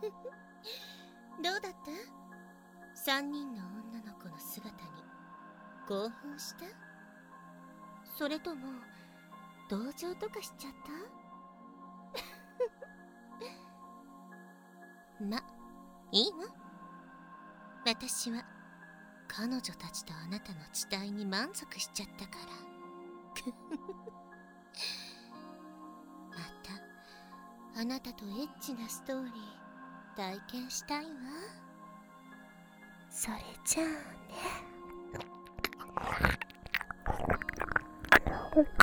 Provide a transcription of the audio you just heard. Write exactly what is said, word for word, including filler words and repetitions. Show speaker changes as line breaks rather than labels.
どうだった？三人の女の子の姿に興奮した？それとも同情とかしちゃった？ま、いいわ。私は彼女たちとあなたの地帯に満足しちゃったからまたあなたとエッチなストーリー体験したいわ。それじゃあね。